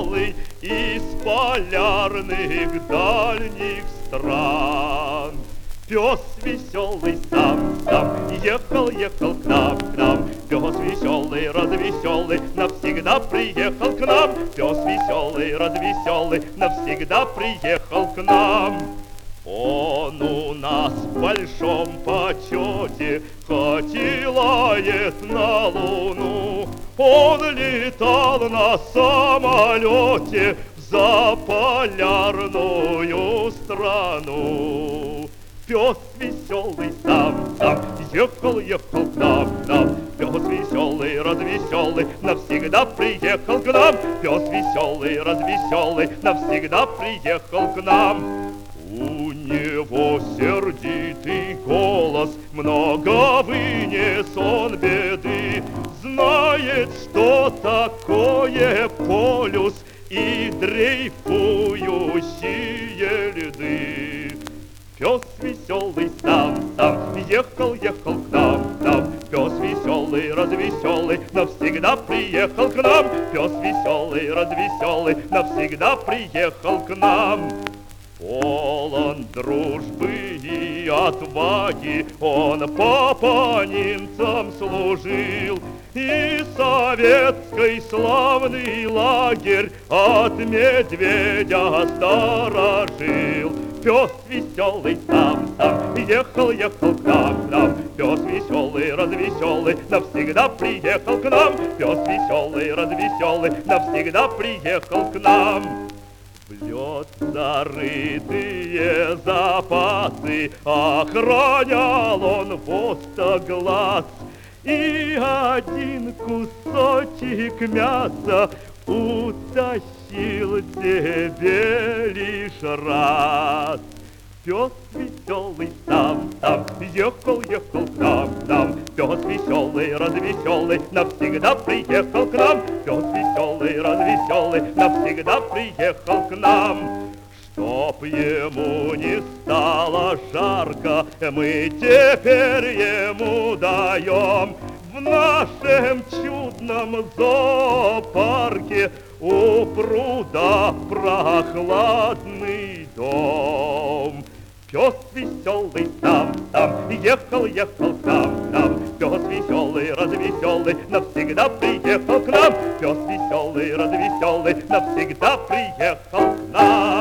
веселый из полярных дальних стран. Пес веселый сам ехал к нам. Пес веселый, развеселый, навсегда приехал к нам. Пес веселый, развеселый, навсегда приехал к нам. Он у нас в большом почете, хоть и лает на луну. Он летал на самолете в заполярную страну. Пес веселый сам ехал к нам. Пес веселый, развеселый, навсегда приехал к нам. Пес веселый, развеселый, навсегда приехал к нам. У него сердитый голос, много вынес он беды. Знает, что такое полюс и дрейфующие льды. Пес веселый сам ехал к нам. Пес веселый, развеселый, навсегда приехал к нам. Пес веселый, развеселый, навсегда приехал к нам. Полон дружбы и отваги, он попанимцам служил, и советский славный лагерь от медведя сторожил. Пес веселый сам ехал к нам. Пес веселый, развеселый, навсегда приехал к нам. Пес веселый, развеселый, навсегда приехал к нам. В лед зарытые запасы охранял он востоглаз, и один кусочек мяса утащил себе лишь раз. Пес веселый сам ехал к нам. Пес веселый, развеселый, навсегда приехал к нам. Пес веселый, развеселый, навсегда приехал к нам. Чтоб ему не стало жарко, мы теперь ему даем в нашем чудном зоопарке у пруда прохладный дом. Пес веселый сам ехал к нам. Пес веселый, развеселый, навсегда приехал к нам. Пес веселый, развеселый, навсегда приехал к нам.